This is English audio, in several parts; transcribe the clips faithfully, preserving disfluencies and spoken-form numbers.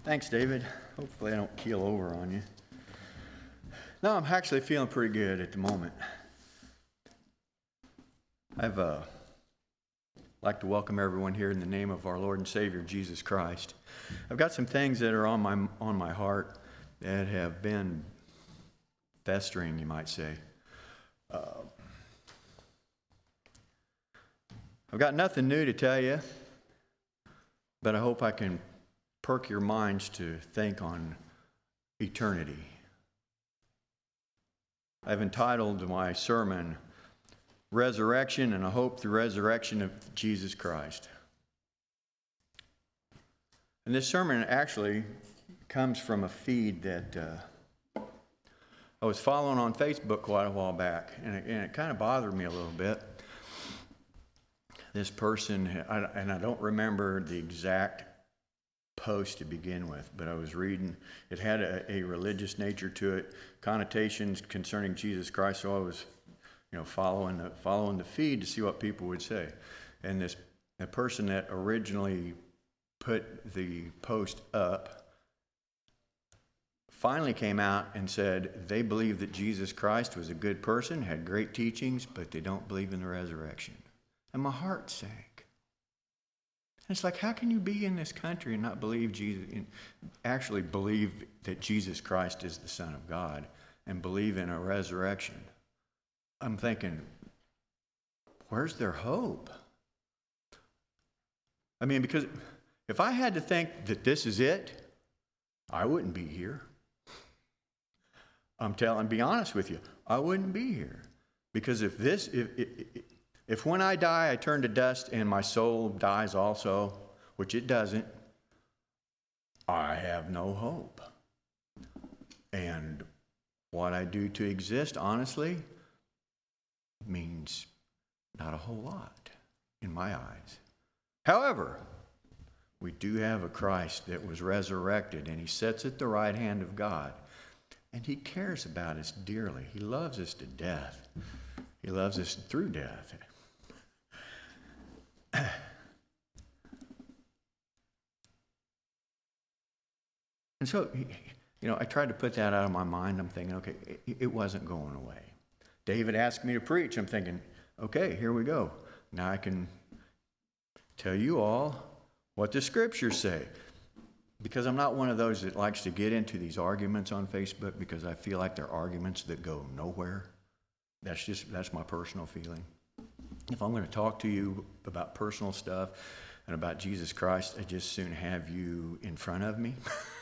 Thanks, David. Hopefully I don't keel over on you. No, I'm actually feeling pretty good at the moment. I've uh, like to welcome everyone here in the name of our Lord and Savior, Jesus Christ. I've got some things that are on my on my heart that have been festering, you might say. Uh, I've got nothing new to tell you, but I hope I can perk your minds to think on eternity. I've entitled my sermon, Resurrection and a Hope through Resurrection of Jesus Christ. And this sermon actually comes from a feed that uh, I was following on Facebook quite a while back, and it, and it kind of bothered me a little bit. This person, I, and I don't remember the exact post to begin with, but I was reading, it had a, a religious nature to it, connotations concerning Jesus Christ, so I was you know, following the, following the feed to see what people would say. And this the person that originally put the post up finally came out and said they believe that Jesus Christ was a good person, had great teachings, but they don't believe in the resurrection. And my heart sank. And it's like, how can you be in this country and not believe Jesus, actually believe that Jesus Christ is the Son of God and believe in a resurrection? I'm thinking, where's their hope? I mean, because if I had to think that this is it, I wouldn't be here. I'm telling, be honest with you, I wouldn't be here. Because if this, if, if, if when I die, I turn to dust and my soul dies also, which it doesn't, I have no hope. And what I do to exist, honestly, means not a whole lot in my eyes. However, we do have a Christ that was resurrected, and he sits at the right hand of God, and he cares about us dearly. He loves us to death. He loves us through death. And so, you know, I tried to put that out of my mind. I'm thinking, okay, it, it wasn't going away. David asked me to preach. I'm thinking, okay, here we go. Now I can tell you all what the scriptures say. Because I'm not one of those that likes to get into these arguments on Facebook because I feel like they're arguments that go nowhere. That's just, that's my personal feeling. If I'm going to talk to you about personal stuff and about Jesus Christ, I just soon have you in front of me.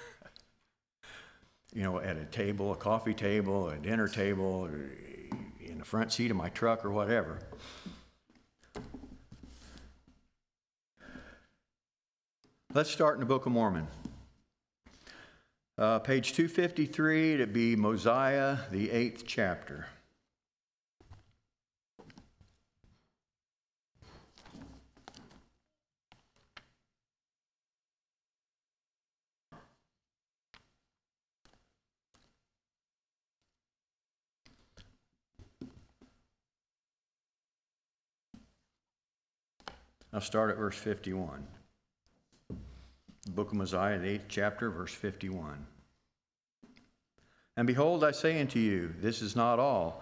You know, at a table, a coffee table, a dinner table, or in the front seat of my truck or whatever. Let's start in the Book of Mormon. Uh, page two fifty-three, it'd be Mosiah, the eighth chapter. I'll start at verse fifty-one. The book of Mosiah, the eighth chapter, verse fifty-one. And behold, I say unto you, this is not all.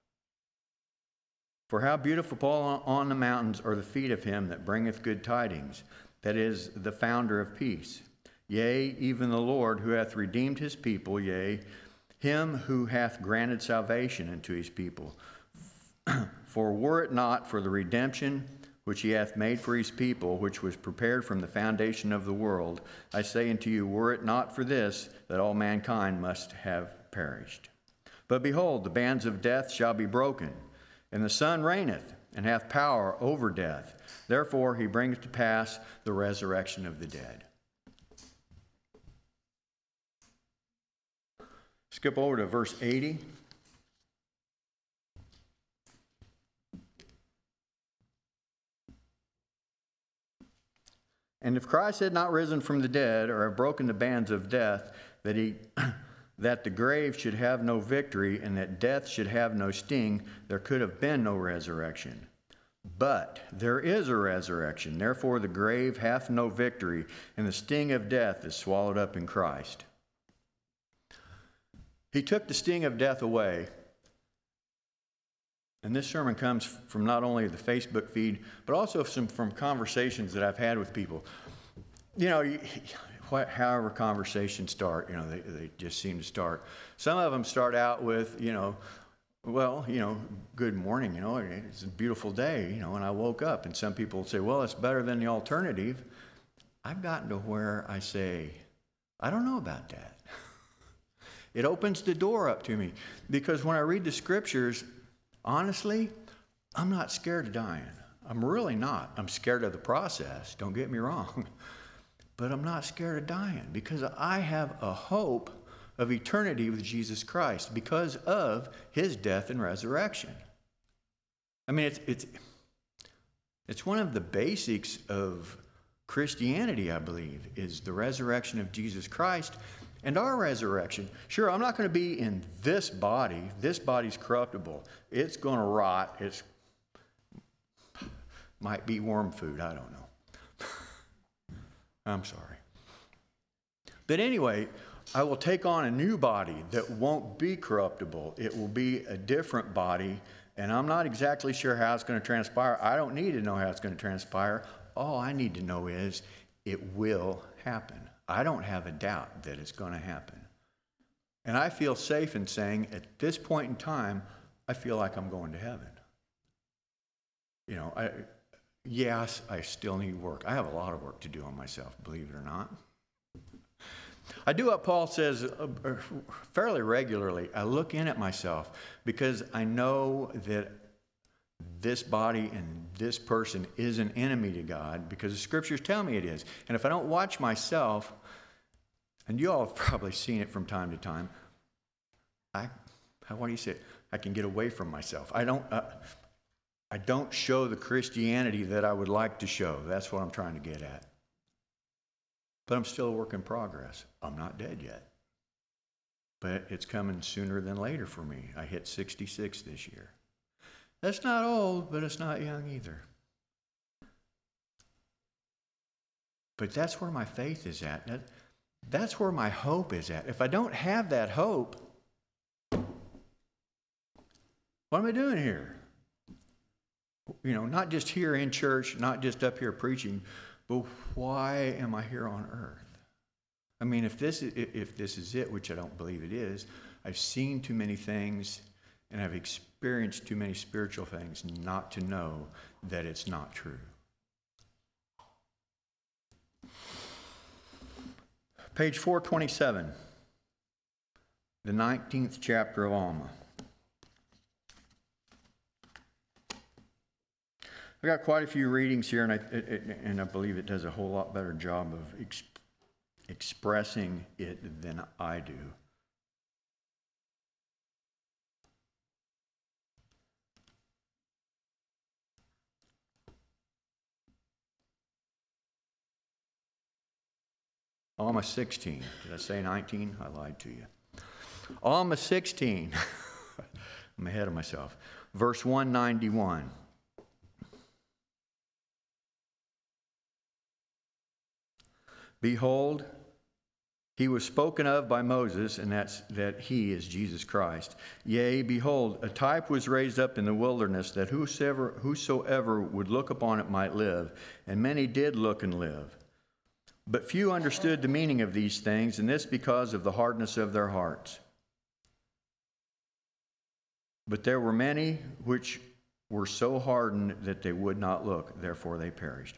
For how beautiful on the mountains are the feet of him that bringeth good tidings, that is, the founder of peace. Yea, even the Lord who hath redeemed his people, yea, him who hath granted salvation unto his people. For were it not for the redemption which he hath made for his people, which was prepared from the foundation of the world, I say unto you, were it not for this, that all mankind must have perished. But behold, the bands of death shall be broken, and the Son reigneth, and hath power over death. Therefore he bringeth to pass the resurrection of the dead. Skip over to verse eighty. And if Christ had not risen from the dead, or have broken the bands of death, that he, that the grave should have no victory, and that death should have no sting, there could have been no resurrection. But there is a resurrection. Therefore the grave hath no victory, and the sting of death is swallowed up in Christ. He took the sting of death away. And this sermon comes from not only the Facebook feed, but also some, from conversations that I've had with people. You know, you, what, however conversations start, you know, they, they just seem to start. Some of them start out with, you know, well, you know, good morning, you know, it's a beautiful day, you know, and I woke up. And some people say, well, it's better than the alternative. I've gotten to where I say, I don't know about that. It opens the door up to me. Because when I read the scriptures, honestly, I'm not scared of dying. I'm really not. I'm scared of the process, don't get me wrong. But I'm not scared of dying because I have a hope of eternity with Jesus Christ because of his death and resurrection. I mean, it's, it's, it's one of the basics of Christianity, I believe, is the resurrection of Jesus Christ and our resurrection. Sure, I'm not going to be in this body. This body's corruptible. It's going to rot. It's might be worm food. I don't know. I'm sorry. But anyway, I will take on a new body that won't be corruptible. It will be a different body, and I'm not exactly sure how it's going to transpire. I don't need to know how it's going to transpire. All I need to know is it will happen. I don't have a doubt that it's going to happen. And I feel safe in saying at this point in time, I feel like I'm going to heaven. You know, I, yes, I still need work. I have a lot of work to do on myself, believe it or not. I do what Paul says fairly regularly. I look in at myself because I know that this body and this person is an enemy to God because the scriptures tell me it is. And if I don't watch myself, and you all have probably seen it from time to time, I, how, what do you say? I can get away from myself. I don't, uh, I don't show the Christianity that I would like to show. That's what I'm trying to get at. But I'm still a work in progress. I'm not dead yet. But it's coming sooner than later for me. I hit sixty-six this year. That's not old, but it's not young either. But that's where my faith is at. That, that's where my hope is at. If I don't have that hope, what am I doing here? You know, not just here in church, not just up here preaching, but why am I here on earth? I mean, if this is, if this is it, which I don't believe it is, I've seen too many things and I've experienced too many spiritual things not to know that it's not true. Page four twenty-seven, the nineteenth chapter of Alma. I've got quite a few readings here, and I, it, it, and I believe it does a whole lot better job of ex- expressing it than I do. Alma sixteen. Did I say nineteen? I lied to you. Alma sixteen. I'm ahead of myself. Verse one ninety-one. Behold, he was spoken of by Moses, and that's that he is Jesus Christ. Yea, behold, a type was raised up in the wilderness, that whosoever, whosoever would look upon it might live. And many did look and live. But few understood the meaning of these things, and this because of the hardness of their hearts. But there were many which were so hardened that they would not look, therefore they perished.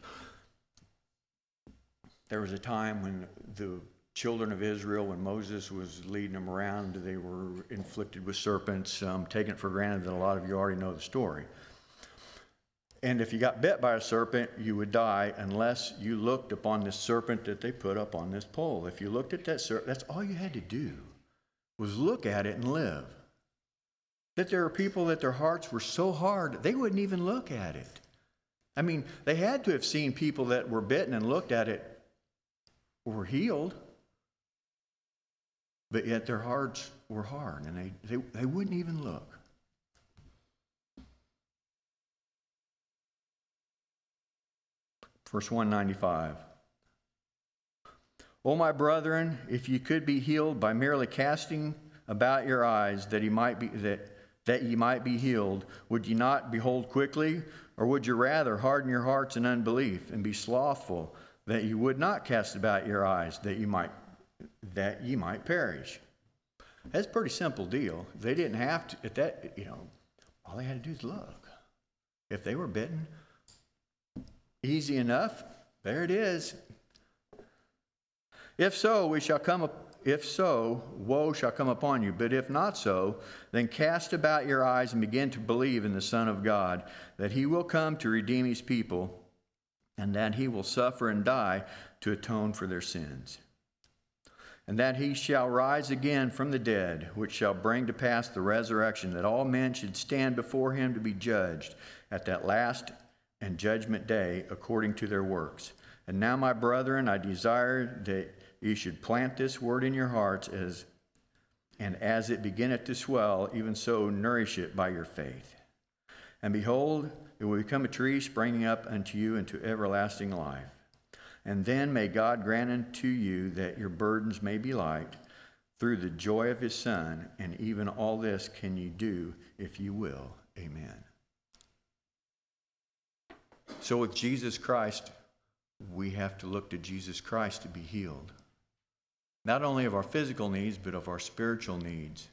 There was a time when the children of Israel, when Moses was leading them around, they were inflicted with serpents. Um, taking it for granted that a lot of you already know the story. And if you got bit by a serpent, you would die unless you looked upon this serpent that they put up on this pole. If you looked at that serpent, that's all you had to do, was look at it and live. That there are people that their hearts were so hard, they wouldn't even look at it. I mean, they had to have seen people that were bitten and looked at it were healed, but yet their hearts were hard, and they, they, they wouldn't even look. Verse one ninety-five. O my brethren, if you could be healed by merely casting about your eyes that he might be that that ye might be healed, would ye not behold quickly, or would you rather harden your hearts in unbelief and be slothful, that you would not cast about your eyes that you might that ye might perish? That's a pretty simple deal. They didn't have to at that, you know, all they had to do is look. If they were bitten, easy enough, there it is. If so, we shall come up If so, woe shall come upon you. But if not so, then cast about your eyes and begin to believe in the Son of God, that he will come to redeem his people, and that he will suffer and die to atone for their sins. And that he shall rise again from the dead, which shall bring to pass the resurrection, that all men should stand before him to be judged at that last and judgment day according to their works. And now, my brethren, I desire that you should plant this word in your hearts, as and as it beginneth to swell, even so nourish it by your faith. And behold, it will become a tree springing up unto you into everlasting life. And then may God grant unto you that your burdens may be light through the joy of his Son, and even all this can you do if you will. Amen. So with Jesus Christ, we have to look to Jesus Christ to be healed. Not only of our physical needs, but of our spiritual needs.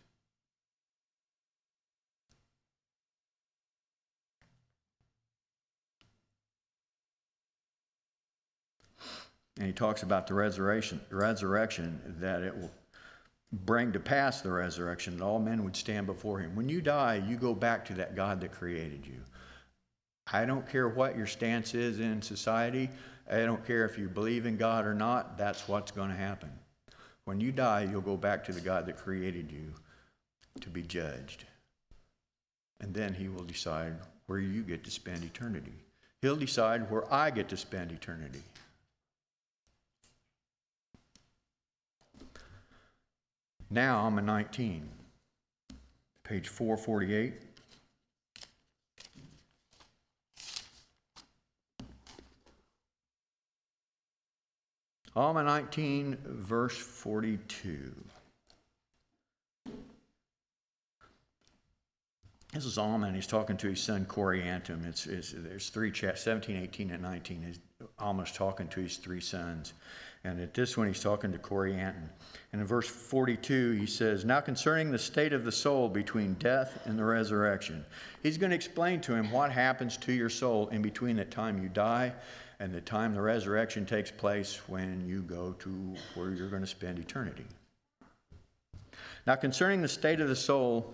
And he talks about the resurrection, resurrection, that it will bring to pass the resurrection, that all men would stand before him. When you die, you go back to that God that created you. I don't care what your stance is in society. I don't care if you believe in God or not. That's what's going to happen. When you die, you'll go back to the God that created you to be judged. And then he will decide where you get to spend eternity. He'll decide where I get to spend eternity. Now I'm a nineteen. Page four forty-eight. Alma nineteen, verse forty-two. This is Alma, and he's talking to his son Coriantum. It's, it's, there's three chapters, seventeen, eighteen, and nineteen. His, Alma's talking to his three sons. And at this one, he's talking to Coriantum. And in verse forty-two, he says, now concerning the state of the soul between death and the resurrection. He's going to explain to him what happens to your soul in between the time you die and the time the resurrection takes place, when you go to where you're going to spend eternity. Now, concerning the state of the soul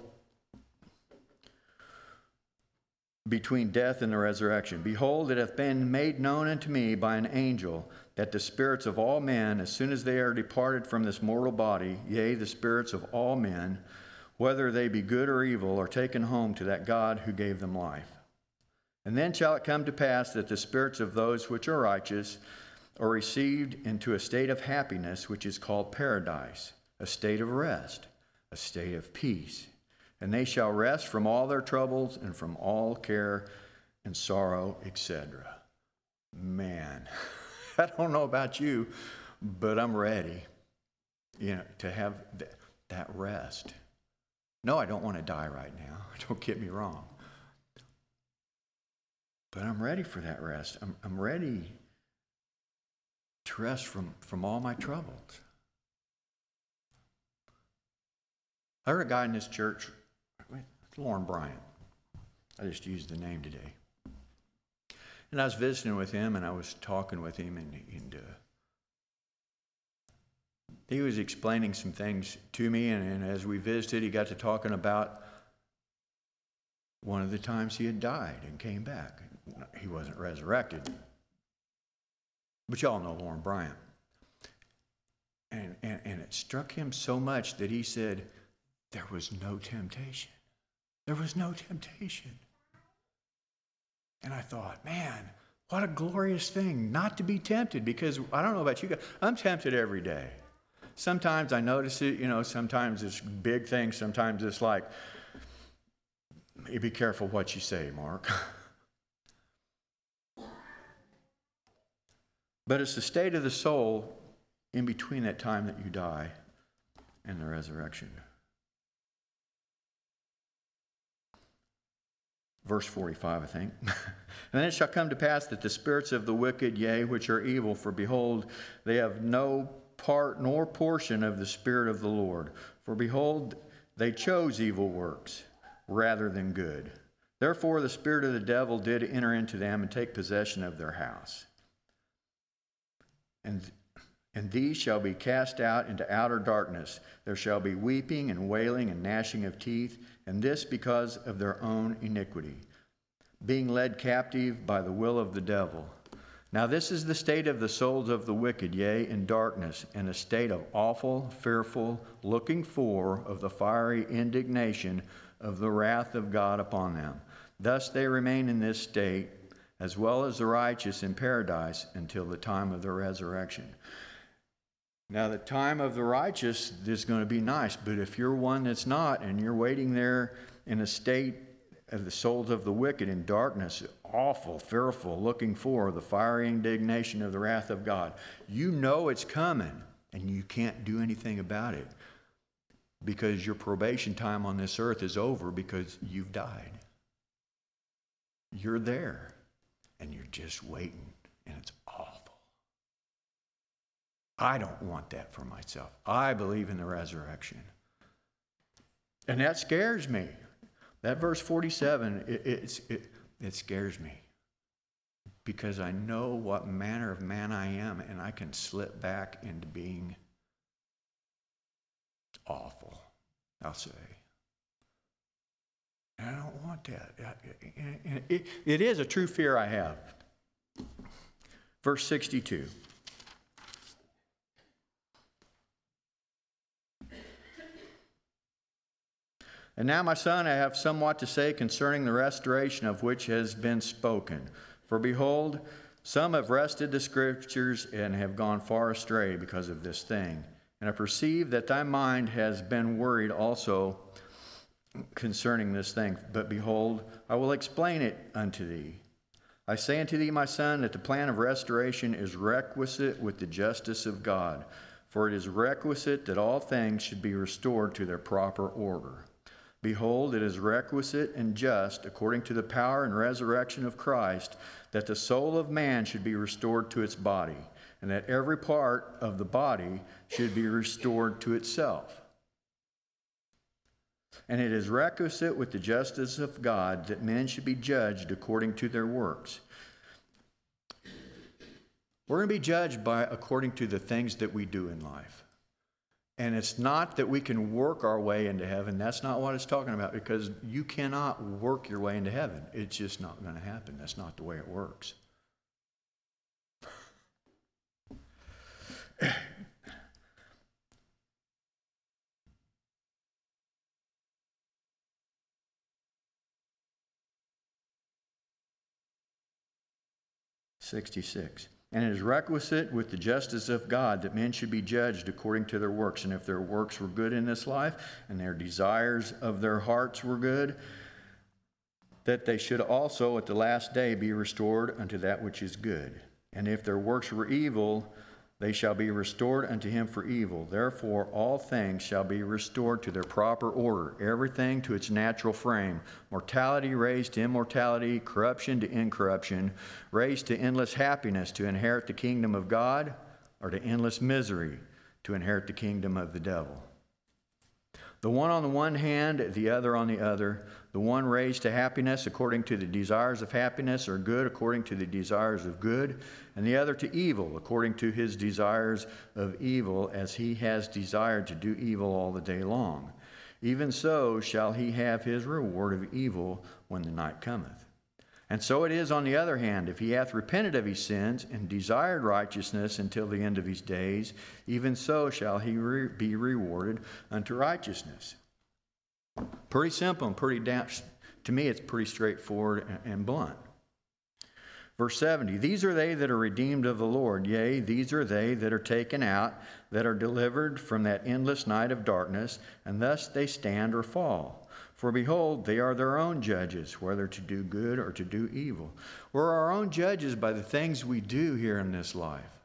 between death and the resurrection, behold, it hath been made known unto me by an angel that the spirits of all men, as soon as they are departed from this mortal body, yea, the spirits of all men, whether they be good or evil, are taken home to that God who gave them life. And then shall it come to pass that the spirits of those which are righteous are received into a state of happiness, which is called paradise, a state of rest, a state of peace. And they shall rest from all their troubles and from all care and sorrow, et cetera. Man, I don't know about you, but I'm ready, you know, to have th- that rest. No, I don't want to die right now. Don't get me wrong. But I'm ready for that rest. I'm, I'm ready to rest from, from all my troubles. I heard a guy in this church, Lauren Bryant. I just used the name today. And I was visiting with him, and I was talking with him, and, and uh, he was explaining some things to me, and, and as we visited, he got to talking about one of the times he had died and came back. He wasn't resurrected. But y'all know Lauren Bryant. And, and, and it struck him so much that he said, there was no temptation. There was no temptation. And I thought, man, what a glorious thing not to be tempted, because I don't know about you guys, I'm tempted every day. Sometimes I notice it, you know, sometimes it's big things, sometimes it's like, you be careful what you say, Mark. But it's the state of the soul in between that time that you die and the resurrection. Verse forty-five, I think. And then it shall come to pass that the spirits of the wicked, yea, which are evil, for behold, they have no part nor portion of the Spirit of the Lord. For behold, they chose evil works rather than good. Therefore the spirit of the devil did enter into them and take possession of their house. And, and these shall be cast out into outer darkness. There shall be weeping and wailing and gnashing of teeth, and this because of their own iniquity, being led captive by the will of the devil. Now this is the state of the souls of the wicked, yea, in darkness, and a state of awful, fearful, looking for of the fiery indignation of the wrath of God upon them. Thus they remain in this state, as well as the righteous in paradise, until the time of the resurrection. Now the time of the righteous is going to be nice, but if you're one that's not, and you're waiting there in a state of the souls of the wicked in darkness, awful, fearful, looking for the fiery indignation of the wrath of God, you know it's coming, and you can't do anything about it, because your probation time on this earth is over because you've died. You're there, and you're just waiting, and it's awful. I don't want that for myself. I believe in the resurrection. And that scares me. That verse forty-seven, it, it, it, it scares me. Because I know what manner of man I am, and I can slip back into being awful, I'll say. And I don't want that. It, it, it is a true fear I have. Verse sixty-two. And now, my son, I have somewhat to say concerning the restoration of which has been spoken. For behold, some have wrested the Scriptures and have gone far astray because of this thing. And I perceive that thy mind has been worried also concerning this thing. But behold, I will explain it unto thee. I say unto thee, my son, that the plan of restoration is requisite with the justice of God. For it is requisite that all things should be restored to their proper order. Behold, it is requisite and just, according to the power and resurrection of Christ, that the soul of man should be restored to its body, and that every part of the body should be restored to itself. And it is requisite with the justice of God that men should be judged according to their works. We're going to be judged by according to the things that we do in life. And it's not that we can work our way into heaven. That's not what it's talking about, because you cannot work your way into heaven. It's just not going to happen. That's not the way it works. sixty-six. And it is requisite with the justice of God that men should be judged according to their works. And if their works were good in this life, and their desires of their hearts were good, that they should also at the last day be restored unto that which is good. And if their works were evil, they shall be restored unto him for evil. Therefore all things shall be restored to their proper order, everything to its natural frame. Mortality raised to immortality, corruption to incorruption, raised to endless happiness to inherit the kingdom of God, or to endless misery to inherit the kingdom of the devil. The one on the one hand, the other on the other. The one raised to happiness according to the desires of happiness, or good according to the desires of good, and the other to evil according to his desires of evil, as he has desired to do evil all the day long. Even so shall he have his reward of evil when the night cometh. And so it is on the other hand, if he hath repented of his sins and desired righteousness until the end of his days, even so shall he re- be rewarded unto righteousness. Pretty simple and pretty down. To me, it's pretty straightforward and, and blunt. Verse seventy, these are they that are redeemed of the Lord. Yea, these are they that are taken out, that are delivered from that endless night of darkness, and thus they stand or fall. For behold, they are their own judges, whether to do good or to do evil. We're our own judges by the things we do here in this life.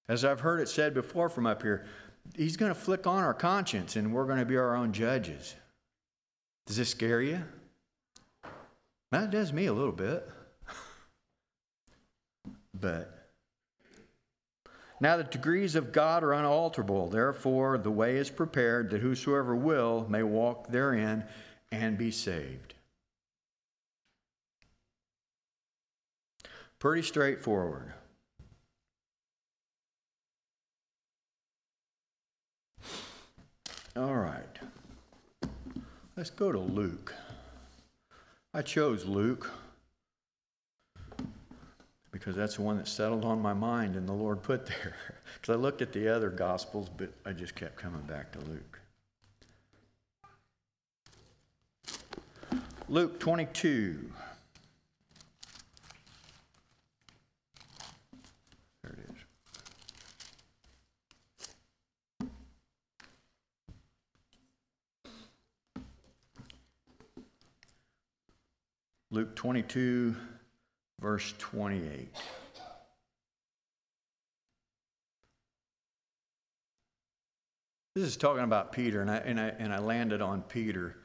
As I've heard it said before from up here, he's going to flick on our conscience and we're going to be our own judges. Does this scare you? That does me a little bit. But now the degrees of God are unalterable. Therefore, the way is prepared that whosoever will may walk therein and be saved. Pretty straightforward. All right. Let's go to Luke. I chose Luke because that's the one that settled on my mind and the Lord put there. Because I looked at the other Gospels, but I just kept coming back to Luke. Luke twenty-two. There it is. Luke twenty-two, verse twenty-eight. This is talking about Peter, and I, and I, and I landed on Peter.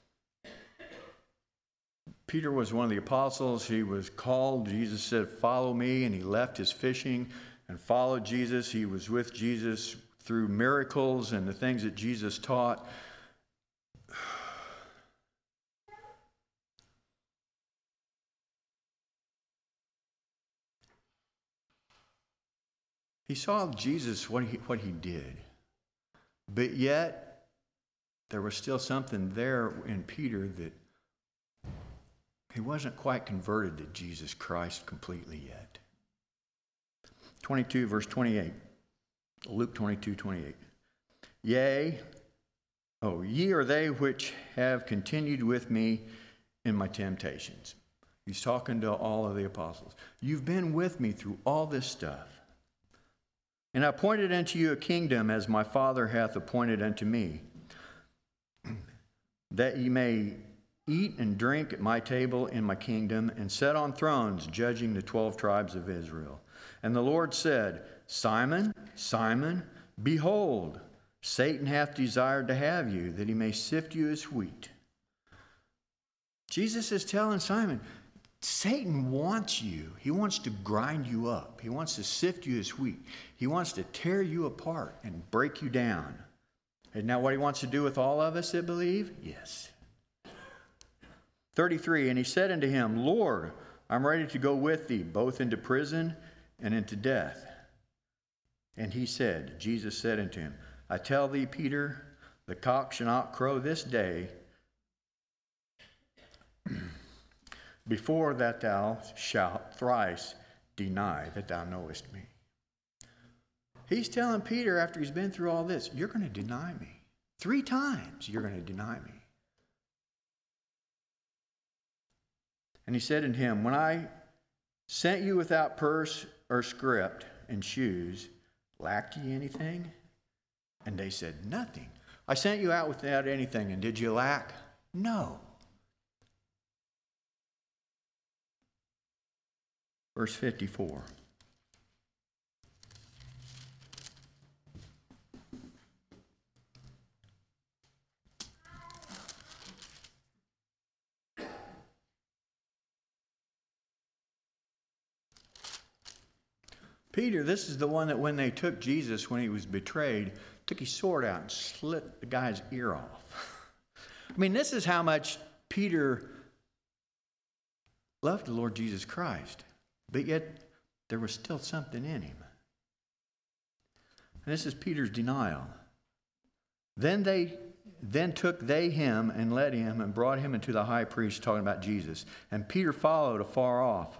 Peter was one of the apostles. He was called. Jesus said, "Follow me," and he left his fishing and followed Jesus. He was with Jesus through miracles and the things that Jesus taught. He saw Jesus, what he, what he did. But yet, there was still something there in Peter that he wasn't quite converted to Jesus Christ completely yet. twenty-two, verse twenty-eight. Luke twenty-two, twenty-eight. Yea, oh, ye are they which have continued with me in my temptations. He's talking to all of the apostles. You've been with me through all this stuff. And I appointed unto you a kingdom as my Father hath appointed unto me, that ye may eat and drink at my table in my kingdom, and sit on thrones judging the twelve tribes of Israel. And the Lord said, Simon, Simon, behold, Satan hath desired to have you, that he may sift you as wheat. Jesus is telling Simon, Satan wants you. He wants to grind you up. He wants to sift you as wheat. He wants to tear you apart and break you down. Isn't that what he wants to do with all of us that believe? Yes. thirty-three, and he said unto him, Lord, I'm ready to go with thee, both into prison and into death. And he said, Jesus said unto him, I tell thee, Peter, the cock shall not crow this day, before that thou shalt thrice deny that thou knowest me. He's telling Peter, after he's been through all this, you're going to deny me. Three times you're going to deny me. And he said unto him, when I sent you without purse or scrip and shoes, lacked ye anything? And they said, nothing. I sent you out without anything, and did you lack? No. Verse fifty-four. Peter, this is the one that when they took Jesus, when he was betrayed, took his sword out and slit the guy's ear off. I mean, this is how much Peter loved the Lord Jesus Christ. But yet, there was still something in him. And this is Peter's denial. Then they, then took they him and led him and brought him into the high priest, talking about Jesus. And Peter followed afar off.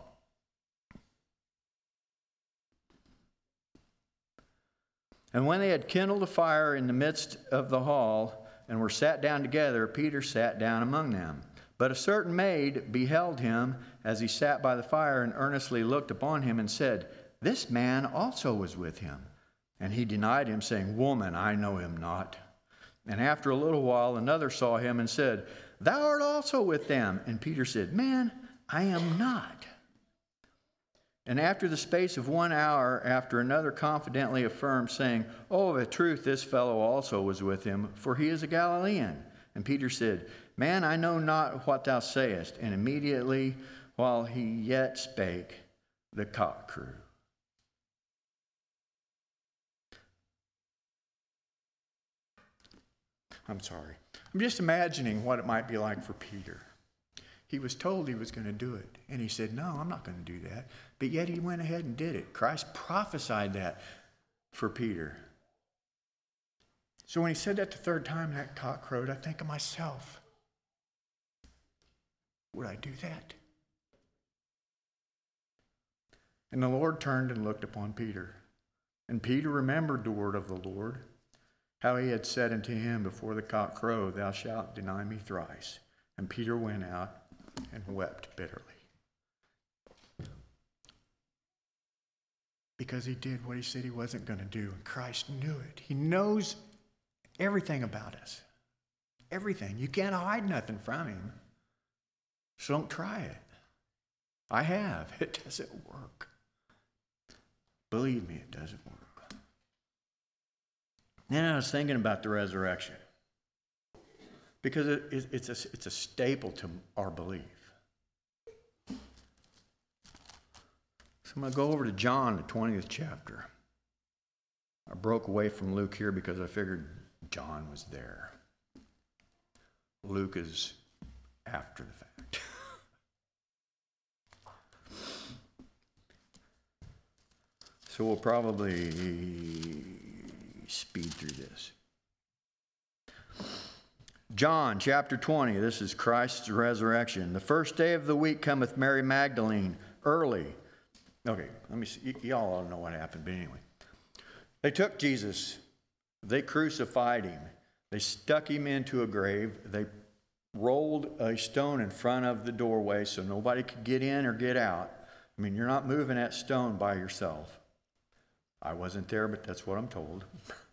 And when they had kindled a fire in the midst of the hall and were sat down together, Peter sat down among them. But a certain maid beheld him as he sat by the fire and earnestly looked upon him and said, this man also was with him. And he denied him, saying, woman, I know him not. And after a little while, another saw him and said, thou art also with them. And Peter said, man, I am not. And after the space of one hour, after another confidently affirmed, saying, Oh, of a truth, this fellow also was with him, for he is a Galilean. And Peter said, Man, I know not what thou sayest. And immediately, while he yet spake, the cock crew. I'm sorry. I'm just imagining what it might be like for Peter. He was told he was going to do it. And he said, no, I'm not going to do that. But yet he went ahead and did it. Christ prophesied that for Peter. So when he said that the third time that cock crowed, I think of myself. Would I do that? And the Lord turned and looked upon Peter. And Peter remembered the word of the Lord, how he had said unto him before the cock crowed, Thou shalt deny me thrice. And Peter went out and wept bitterly. Because he did what he said he wasn't going to do. And Christ knew it. He knows everything about us. Everything. You can't hide nothing from him. So don't try it. I have. It doesn't work. Believe me, it doesn't work. Then I was thinking about the resurrection. Because it, it, it's, a, it's a staple to our belief. So I'm going to go over to John, the twentieth chapter. I broke away from Luke here because I figured John was there. Luke is after the fact. So we'll probably speed through this. John chapter twenty, this is Christ's resurrection. The first day of the week cometh Mary Magdalene early. Okay, let me see. Y- y'all all know what happened, but anyway. They took Jesus. They crucified him. They stuck him into a grave. They rolled a stone in front of the doorway so nobody could get in or get out. I mean, you're not moving that stone by yourself. I wasn't there, but that's what I'm told.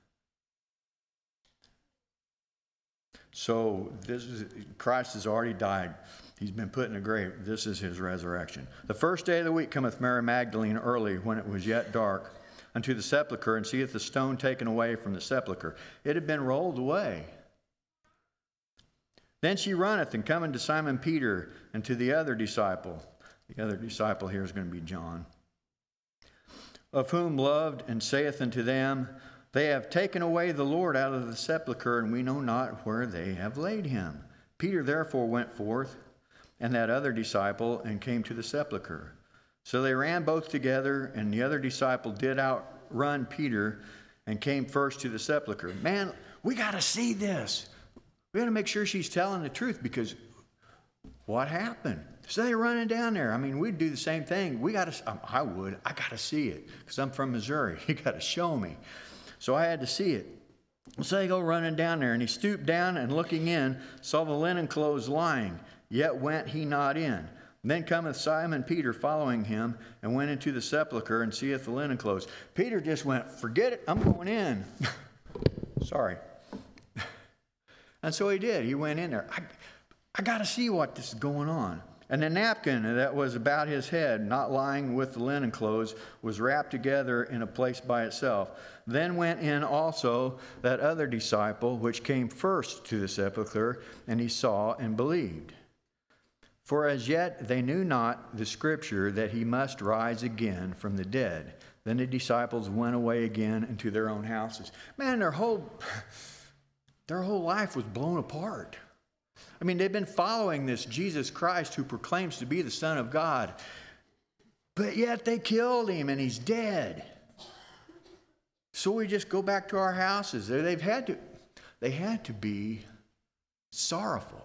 So this is Christ has already died. He's been put in a grave. This is his resurrection. The first day of the week cometh Mary Magdalene early, when it was yet dark, unto the sepulchre, and seeth the stone taken away from the sepulchre. It had been rolled away. Then she runneth, and cometh to Simon Peter, and to the other disciple. The other disciple here is going to be John. Of whom loved, and saith unto them, They have taken away the Lord out of the sepulchre, and we know not where they have laid him. Peter therefore went forth, and that other disciple, and came to the sepulchre. So they ran both together, and the other disciple did outrun Peter, and came first to the sepulchre. Man, we got to see this. We got to make sure she's telling the truth, because what happened? So they're running down there. I mean, we'd do the same thing. We got to. I would. I got to see it because I'm from Missouri. You got to show me. So I had to see it. So they go running down there, and he stooped down and looking in, saw the linen clothes lying. Yet went he not in. Then cometh Simon Peter following him, and went into the sepulchre, and seeth the linen clothes. Peter just went, forget it, I'm going in. Sorry. And so he did. He went in there. I, I got to see what this is going on. And the napkin that was about his head, not lying with the linen clothes, was wrapped together in a place by itself. Then went in also that other disciple, which came first to the sepulchre, and he saw and believed. For as yet they knew not the scripture that he must rise again from the dead. Then the disciples went away again into their own houses. Man, their whole, their whole life was blown apart. I mean, they've been following this Jesus Christ who proclaims to be the Son of God. But yet they killed him and he's dead. So we just go back to our houses. They've had to, they had to be sorrowful.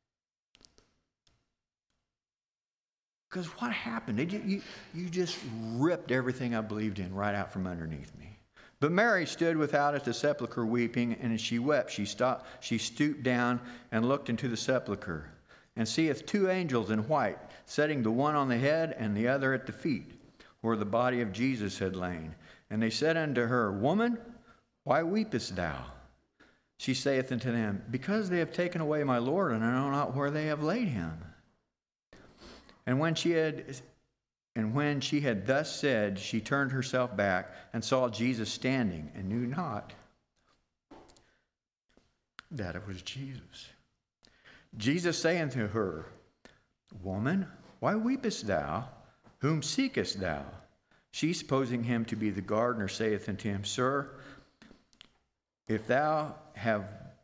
Because what happened? They, you, you just ripped everything I believed in right out from underneath me. But Mary stood without at the sepulchre weeping, and as she wept, she stopped, she stooped down and looked into the sepulchre, and seeth two angels in white, setting the one on the head and the other at the feet, where the body of Jesus had lain. And they said unto her, Woman, why weepest thou? She saith unto them, Because they have taken away my Lord, and I know not where they have laid him. And when she had And when she had thus said, she turned herself back and saw Jesus standing, and knew not that it was Jesus. Jesus saying to her, Woman, why weepest thou? Whom seekest thou? She, supposing him to be the gardener, saith unto him, Sir, if thou have,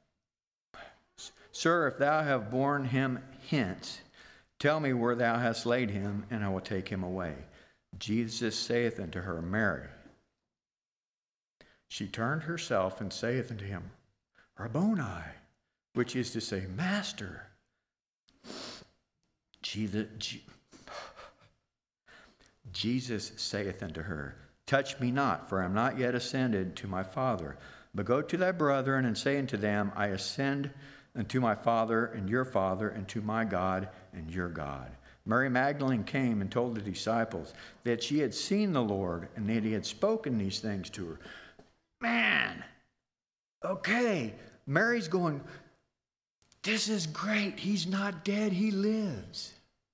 Sir, if thou have borne him hence, tell me where thou hast laid him, and I will take him away. Jesus saith unto her, Mary. She turned herself and saith unto him, Rabboni, which is to say, Master. Jesus, Jesus saith unto her, Touch me not, for I am not yet ascended to my Father, but go to thy brethren and say unto them, I ascend unto my Father and your Father, and to my God and your God. Mary Magdalene came and told the disciples that she had seen the Lord and that he had spoken these things to her. Man, okay, Mary's going, this is great. He's not dead, he lives.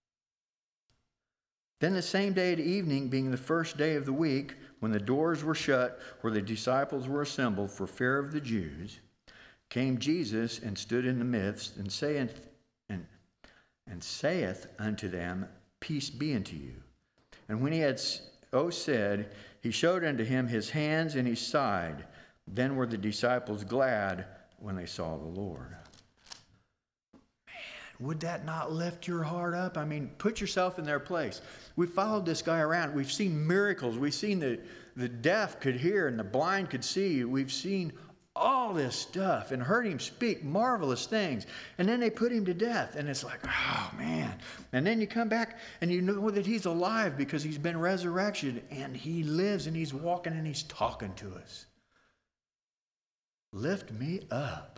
Then the same day at evening, being the first day of the week, when the doors were shut where the disciples were assembled for fear of the Jews, came Jesus and stood in the midst, and saith, and, and saith unto them, Peace be unto you. And when he had so said, he showed unto him his hands and his side. Then were the disciples glad when they saw the Lord. Man, would that not lift your heart up? I mean, put yourself in their place. We followed this guy around. We've seen miracles. We've seen the, the deaf could hear and the blind could see. We've seen all this stuff and heard him speak marvelous things. And then they put him to death. And it's like, oh, man. And then you come back and you know that he's alive because he's been resurrected and he lives and he's walking and he's talking to us. Lift me up.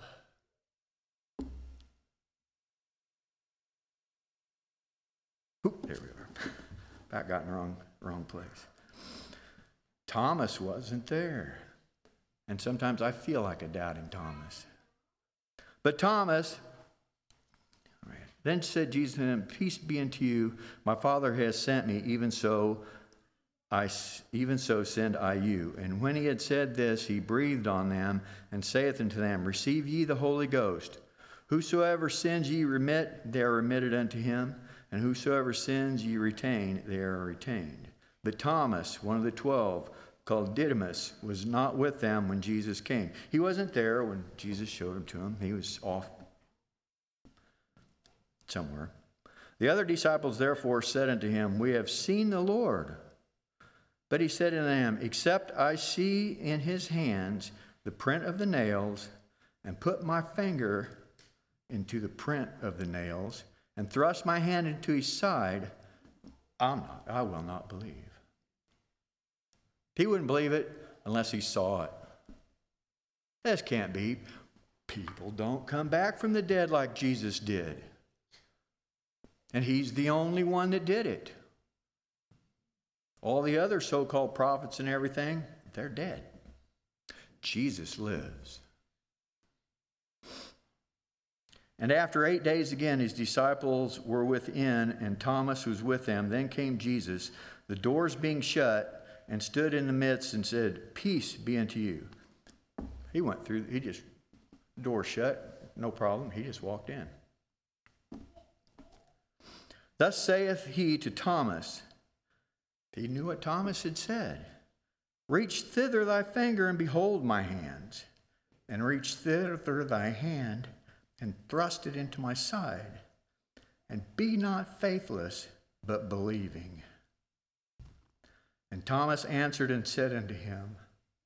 Oop, there we are. Back got in the wrong, wrong place. Thomas wasn't there. And sometimes I feel like a doubting Thomas. But Thomas, then said Jesus to him, Peace be unto you. My Father has sent me, even so I even so send I you. And when he had said this, he breathed on them, and saith unto them, Receive ye the Holy Ghost. Whosoever sins ye remit, they are remitted unto him. And whosoever sins ye retain, they are retained. But Thomas, one of the twelve, called Didymus, was not with them when Jesus came. He wasn't there when Jesus showed him to him. He was off somewhere. The other disciples therefore said unto him, We have seen the Lord. But he said unto them, Except I see in his hands the print of the nails, and put my finger into the print of the nails, and thrust my hand into his side, I'm not, I will not believe. He wouldn't believe it unless he saw it. This can't be. People don't come back from the dead like Jesus did. And he's the only one that did it. All the other so-called prophets and everything, they're dead. Jesus lives. And after eight days again, his disciples were within, and Thomas was with them. Then came Jesus, the doors being shut, and stood in the midst and said, Peace be unto you. He went through, he just, door shut, no problem. He just walked in. Thus saith he to Thomas. He knew what Thomas had said. Reach thither thy finger and behold my hands, and reach thither thy hand and thrust it into my side, and be not faithless, but believing. And Thomas answered and said unto him,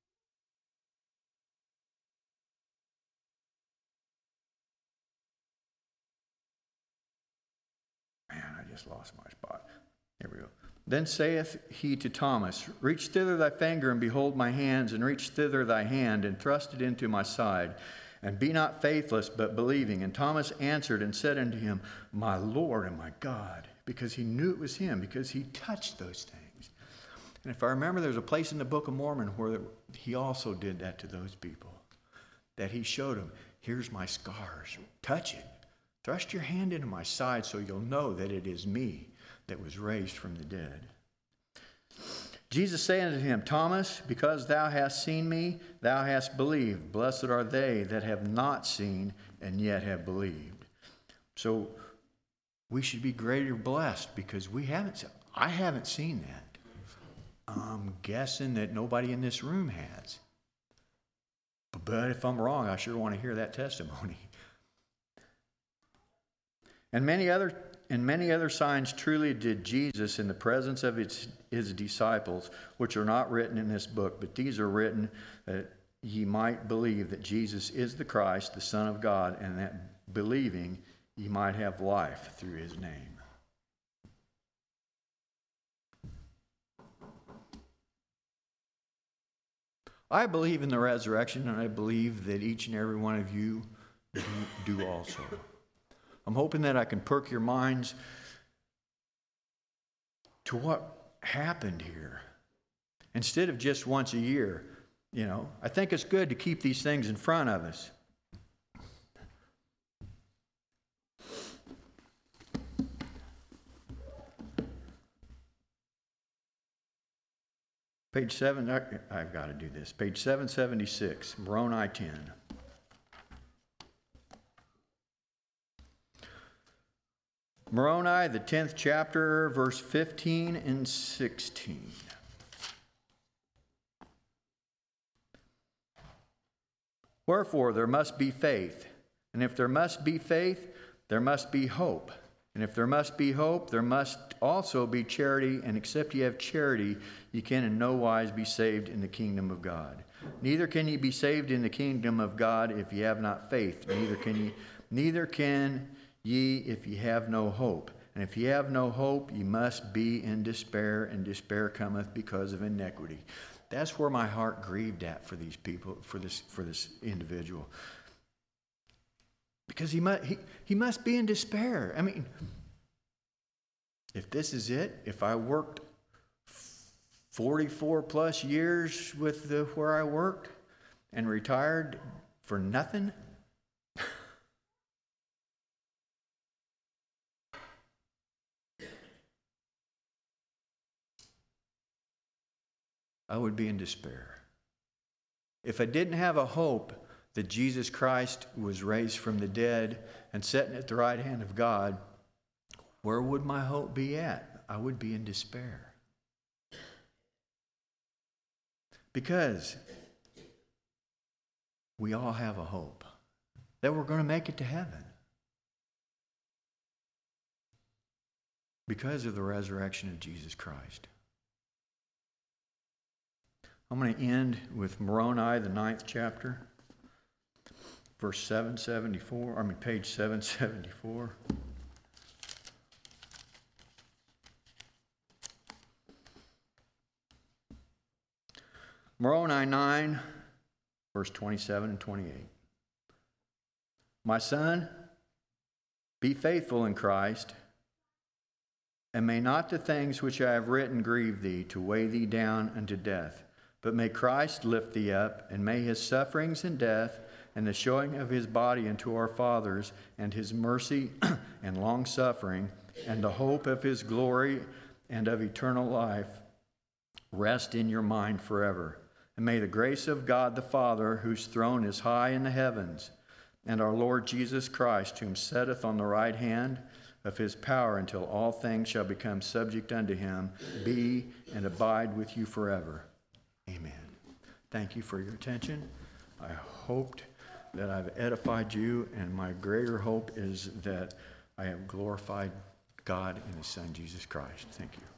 Man, I just lost my spot. Here we go. Then saith he to Thomas, Reach thither thy finger and behold my hands, and reach thither thy hand and thrust it into my side, and be not faithless, but believing. And Thomas answered and said unto him, My Lord and my God, because he knew it was him, because he touched those things. And if I remember, there's a place in the Book of Mormon where he also did that to those people, that he showed them, here's my scars, touch it. Thrust your hand into my side so you'll know that it is me that was raised from the dead. Jesus said unto him, Thomas, because thou hast seen me, thou hast believed. Blessed are they that have not seen and yet have believed. So we should be greater blessed because we haven't, I haven't seen that. I'm guessing that nobody in this room has. But if I'm wrong, I sure want to hear that testimony. And many other and many other signs truly did Jesus in the presence of his, his disciples, which are not written in this book, but these are written that ye might believe that Jesus is the Christ, the Son of God, and that believing ye might have life through his name. I believe in the resurrection, and I believe that each and every one of you do, do also. I'm hoping that I can perk your minds to what happened here. Instead of just once a year, you know, I think it's good to keep these things in front of us. Page seven, I've got to do this. Page seven seventy-six, Moroni ten. Moroni, the tenth chapter, verse fifteen and sixteen. Wherefore there must be faith, and if there must be faith, there must be hope. And if there must be hope, there must also be charity, and except ye have charity, ye can in no wise be saved in the kingdom of God. Neither can ye be saved in the kingdom of God if ye have not faith, neither can ye, neither can ye if ye have no hope. And if ye have no hope, ye must be in despair, and despair cometh because of iniquity. That's where my heart grieved at for these people, for this, for this individual. Because he must, he, he must be in despair. I mean, if this is it, if I worked forty-four plus years with the, where I worked and retired for nothing, I would be in despair. If I didn't have a hope that Jesus Christ was raised from the dead and sitting at the right hand of God, where would my hope be at? I would be in despair. Because we all have a hope that we're going to make it to heaven. Because of the resurrection of Jesus Christ. I'm going to end with Moroni, the ninth chapter, verse seven seventy-four, I mean page seven seventy-four. Moroni nine, verse twenty-seven and twenty-eight. My son, be faithful in Christ, and may not the things which I have written grieve thee, to weigh thee down unto death. But may Christ lift thee up, and may his sufferings and death, and the showing of his body unto our fathers, and his mercy and long suffering, and the hope of his glory and of eternal life, rest in your mind forever. And may the grace of God the Father, whose throne is high in the heavens, and our Lord Jesus Christ, whom sitteth on the right hand of his power until all things shall become subject unto him, be and abide with you forever. Amen. Thank you for your attention. I hoped that I've edified you, and my greater hope is that I have glorified God and his Son, Jesus Christ. Thank you.